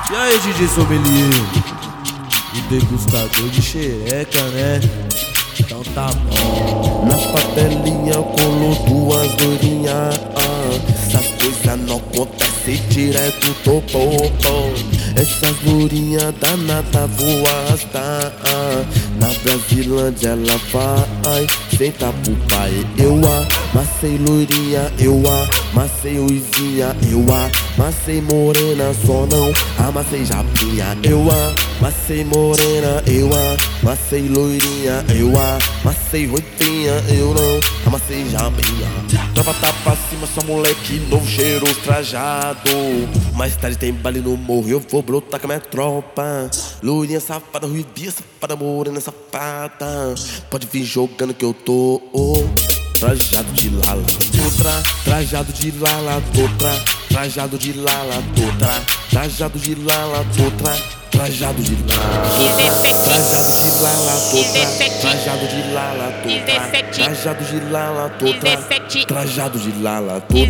E aí, DJ Sommelier? O degustador de xereca, né? Então tá bom. Na papelinha colou duas loirinhas. Essas coisas não acontecem direto, tô bom. Essas lourinhas danada voas, tá? Na Brasilândia ela vai, senta pro pai. Eu amassei loirinha, eu amassei uivinha, eu amassei morena, só não amassei japinha. Eu amassei morena, eu amassei loirinha, eu amassei roipinha, eu não amassei japinha. Tropa tá pra cima, só moleque novo, cheiroso, trajado. Mais tarde tem baile no morro, eu vou brotar com a minha tropa. Loirinha safada, ruivia safada, morena safada. Pode vir jogando que eu tô trajado de lala, trajado de lala, trajado de lala, trajado de lala, trajado de lala, trajado de lala, trajado de lala, trajado de lala, trajado de lala, Quem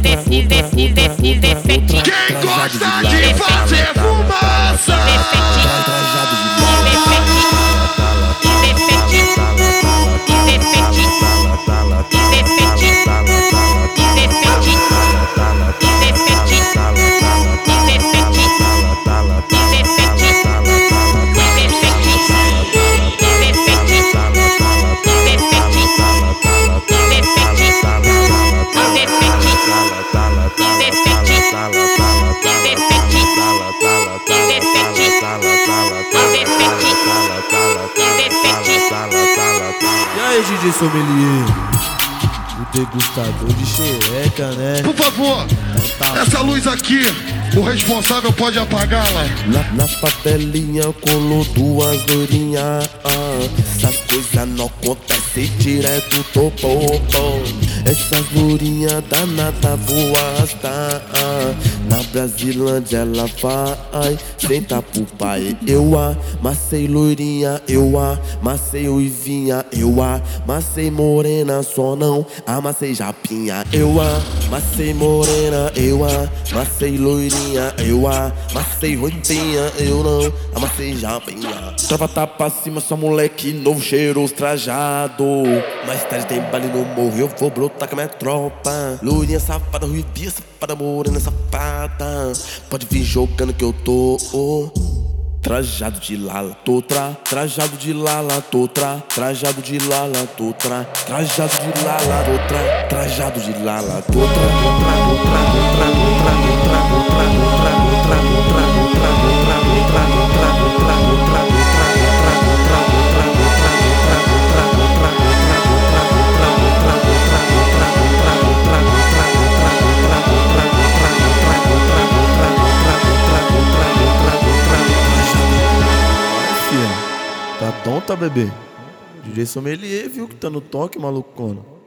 gosta de fazer fumaça, trajado de lala. E aí, DJ Sommelier? O degustador de xereca, né? por favor, Então tá essa luz aqui, o responsável pode apagá-la. Na papelinha colou duas loirinhas. Essas coisas não acontecem direto, tô bom. Essas lourinhas danada voas, tá? Na Brasilândia ela vai, senta pro pai. Eu amassei loirinha, eu amassei uivinha, eu amassei morena, só não amassei japinha. Eu amassei morena, eu amassei loirinha, eu amassei roipinha, eu não amassei japinha. Tropa tá pra cima, só moleque novo, cheiroso, trajado. Mais tarde tem baile no morro, eu vou brotar com a minha tropa. Loirinha safada, ruivia safada, morena safada. Pode vir jogando que eu tô trajado de lala, tô trajado de lala, tô trajado de lala, tô trajado de lala, tô trajado de lala, tô Tá tonta, bebê? DJ Sommelier viu que tá no toque, malucona.